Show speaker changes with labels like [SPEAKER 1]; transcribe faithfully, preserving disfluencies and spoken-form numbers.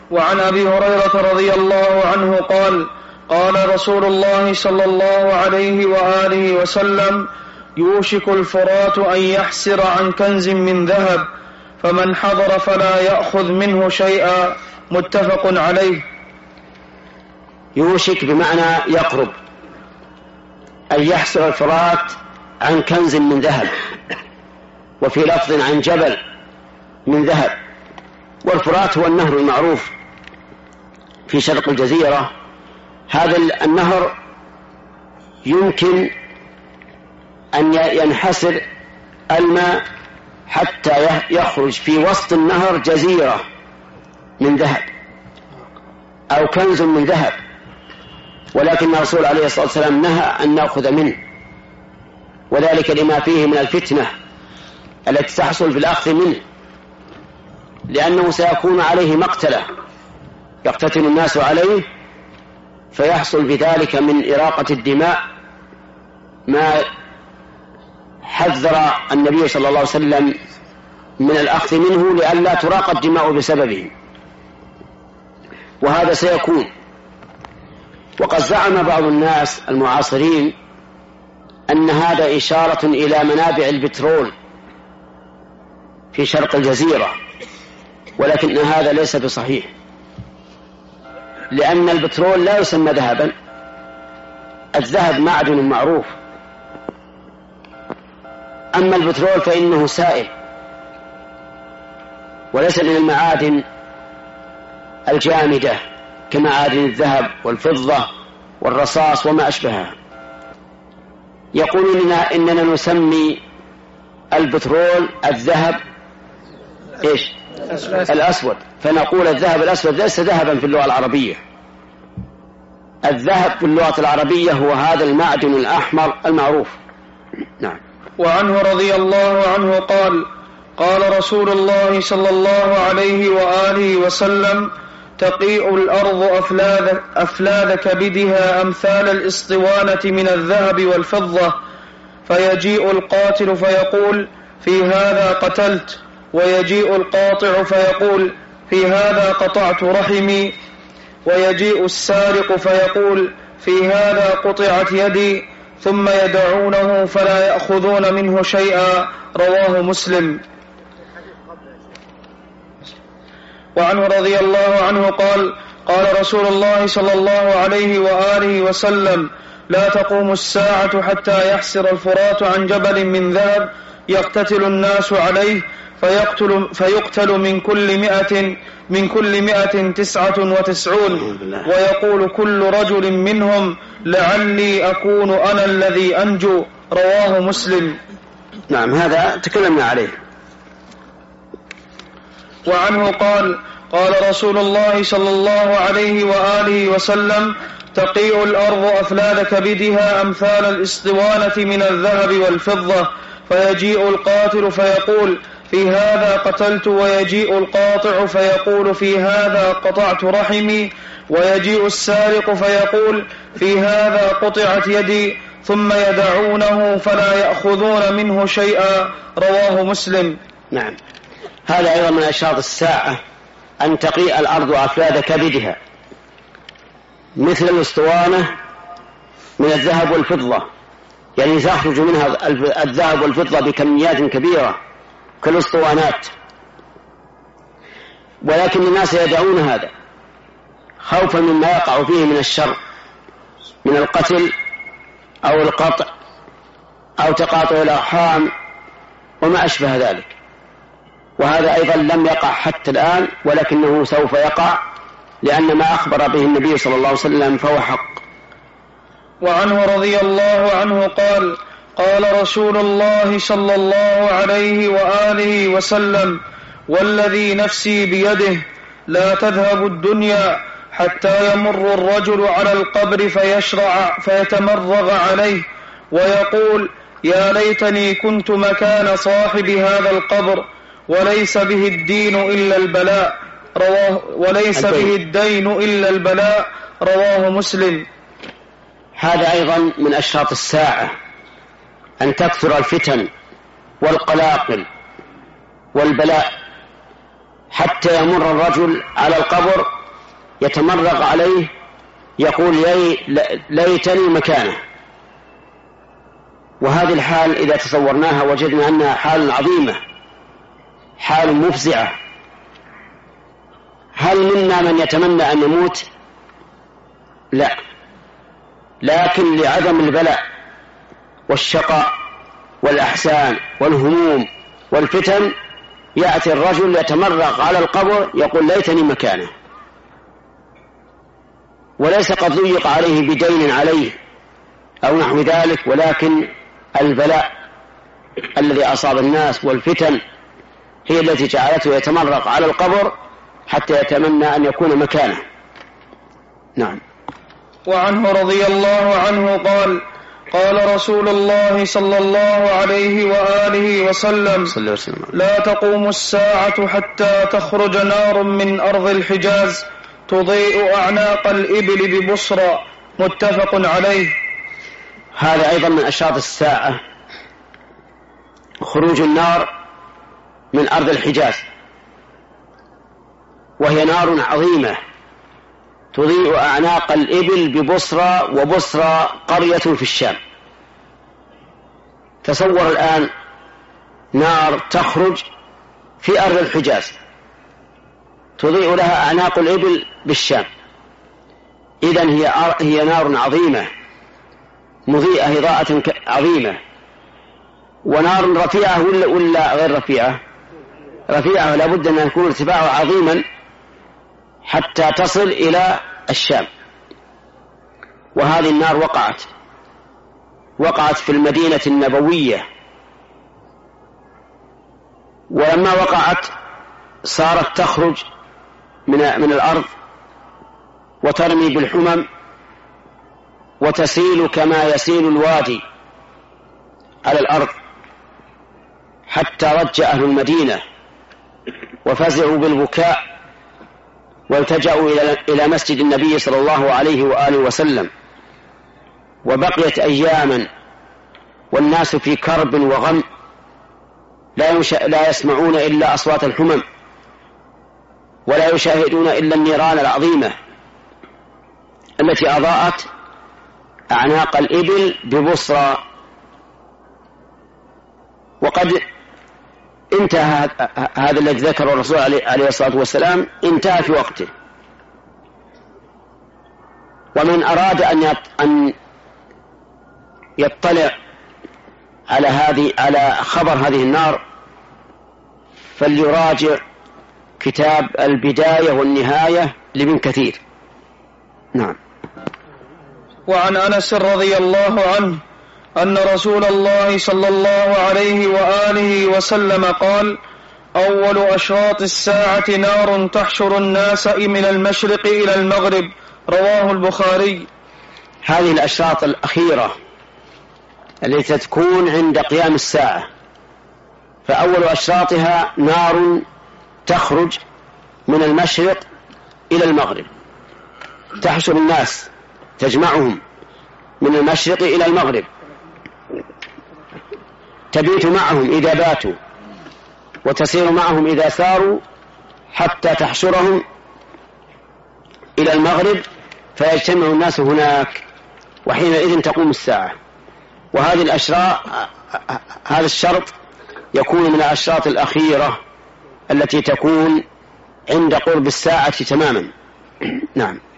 [SPEAKER 1] وعن أبي هريرة رضي الله عنه قال قال رسول الله صلى الله عليه وآله وسلم يوشك الفرات أن يحسر عن كنز من ذهب فمن حضر فلا يأخذ منه شيئا متفق عليه.
[SPEAKER 2] يوشك بمعنى يقرب، أن يحسر الفرات عن كنز من ذهب، وفي لفظ عن جبل من ذهب. والفرات هو النهر المعروف في شرق الجزيرة. هذا النهر يمكن أن ينحسر الماء حتى يخرج في وسط النهر جزيرة من ذهب أو كنز من ذهب، ولكن الرسول عليه الصلاة والسلام نهى أن نأخذ منه، وذلك لما فيه من الفتنة التي تحصل في الأخذ منه، لأنه سيكون عليه مقتلة يقتتل الناس عليه، فيحصل بذلك من إراقة الدماء ما حذر النبي صلى الله عليه وسلم من الأخذ منه لئلا تراق الدماء بسببه، وهذا سيكون. وقد زعم بعض الناس المعاصرين أن هذا إشارة إلى منابع البترول في شرق الجزيرة، ولكن هذا ليس بصحيح، لأن البترول لا يسمى ذهبا. الذهب معدن معروف، أما البترول فإنه سائل وليس من المعادن الجامدة كمعادن الذهب والفضة والرصاص وما أشبهها. يقولون لنا إننا نسمي البترول الذهب إيش؟ الأسود، فنقول الذهب الأسود ليس ذهبا في اللغة العربية. الذهب في اللغة العربية هو هذا المعدن الأحمر المعروف. نعم.
[SPEAKER 1] وعنه رضي الله عنه قال قال رسول الله صلى الله عليه وآله وسلم تقيء الأرض أفلاذ, أفلاذ كبدها أمثال الإسطوانة من الذهب والفضة، فيجيء القاتل فيقول في هذا قتلت، ويجيء القاطع فيقول في هذا قطعت رحمي، ويجيء السارق فيقول في هذا قطعت يدي، ثم يدعونه فلا يأخذون منه شيئا. رواه مسلم. وعنه رضي الله عنه قال قال رسول الله صلى الله عليه وآله وسلم لا تقوم الساعة حتى يحسر الفرات عن جبل من ذهب يقتتل الناس عليه، فيقتل, فيقتل من كل مئة من كل مئة تسعة وتسعون، ويقول كل رجل منهم لعلي أكون أنا الذي أنجو. رواه مسلم.
[SPEAKER 2] نعم، هذا تكلمنا عليه.
[SPEAKER 1] وعنه قال قال رسول الله صلى الله عليه وآله وسلم تقيء الأرض أفلاذ كبدها أمثال الإسطوانة من الذهب والفضة، فيجيء القاتل فيقول في هذا قتلت، ويجيء القاطع فيقول في هذا قطعت رحمي، ويجيء السارق فيقول في هذا قطعت يدي، ثم يدعونه فلا يأخذون منه شيئا. رواه مسلم.
[SPEAKER 2] نعم، هذا أيضا من أشراط الساعة أن تقيء الأرض أفلاذ كبدها مثل الأسطوانة من الذهب والفضة، يعني تخرج منها الذهب والفضة بكميات كبيرة كالأسطوانات، ولكن الناس يدعون هذا خوفا مما يقع فيه من الشر من القتل أو القطع أو تقاطع الأرحام وما أشبه ذلك، وهذا أيضا لم يقع حتى الآن، ولكنه سوف يقع لأن ما أخبر به النبي صلى الله عليه وسلم فهو حق.
[SPEAKER 1] وعنه رضي الله عنه قال قال رسول الله صلى الله عليه وآله وسلم والذي نفسي بيده لا تذهب الدنيا حتى يمر الرجل على القبر فيشرع فيتمرغ عليه ويقول يا ليتني كنت مكان صاحب هذا القبر، وليس به الدين إلا البلاء. رواه وليس به الدين إلا البلاء. رواه مسلم.
[SPEAKER 2] هذا أيضا من أشراط الساعة أن تكثر الفتن والقلاقل والبلاء حتى يمر الرجل على القبر يتمرغ عليه يقول ليتني مكانه. وهذه الحال إذا تصورناها وجدنا أنها حال عظيمة، حال مفزعة. هل منا من يتمنى أن يموت؟ لا، لكن لعدم البلاء والشقاء والأحزان والهموم والفتن يأتي الرجل يتمرغ على القبر يقول ليتني مكانه، وليس قد ضيق عليه بدين عليه أو نحو ذلك، ولكن البلاء الذي أصاب الناس والفتن هي التي جعلته يتمرغ على القبر حتى يتمنى أن يكون مكانه. نعم.
[SPEAKER 1] وعنه رضي الله عنه قال: قال رسول الله صلى الله عليه وآله وسلم: لا تقوم الساعة حتى تخرج نار من أرض الحجاز تضيء أعناق الإبل ببصرى، متفق عليه.
[SPEAKER 2] هذا أيضا من أشراط الساعة، خروج النار من أرض الحجاز، وهي نار عظيمة تضيء أعناق الإبل ببصرى، وبصرى قرية في الشام. تصور الآن نار تخرج في أرض الحجاز تضيء لها أعناق الإبل بالشام، إذن هي هي نار عظيمة مضيئة إضاءة عظيمة. ونار رفيعة ولا, ولا غير رفيعة؟ رفيعة، لا بد أن يكون ارتفاعها عظيما حتى تصل إلى الشام. وهذه النار وقعت وقعت في المدينة النبوية، ولما وقعت صارت تخرج من, من الأرض وترمي بالحمم وتسيل كما يسيل الوادي على الأرض، حتى رج أهل المدينة وفزعوا بالبكاء والتجأوا إلى مسجد النبي صلى الله عليه وآله وسلم. وبقيت أياما والناس في كرب وغم، لا, لا يسمعون إلا أصوات الحمم، ولا يشاهدون إلا النيران العظيمة التي أضاءت أعناق الإبل ببصرى. وقد انتهى هذا الذي ذكره الرسول عليه الصلاة والسلام، انتهى في وقته. ومن أراد أن يطلع على هذه على خبر هذه النار فليراجع كتاب البداية والنهاية لابن كثير. نعم.
[SPEAKER 1] وعن أنس رضي الله عنه أن رسول الله صلى الله عليه وآله وسلم قال: أول أشراط الساعة نار تحشر الناس من المشرق إلى المغرب، رواه البخاري.
[SPEAKER 2] هذه الأشراط الأخيرة التي تكون عند قيام الساعة، فأول أشراطها نار تخرج من المشرق إلى المغرب، تحشر الناس، تجمعهم من المشرق إلى المغرب، تبيت معهم إذا باتوا وتسير معهم إذا ساروا، حتى تحشرهم إلى المغرب فيجتمع الناس هناك، وحينئذ تقوم الساعة. وهذه الأشراط، هذا الشرط يكون من الأشراط الأخيرة التي تكون عند قرب الساعة تماما. نعم.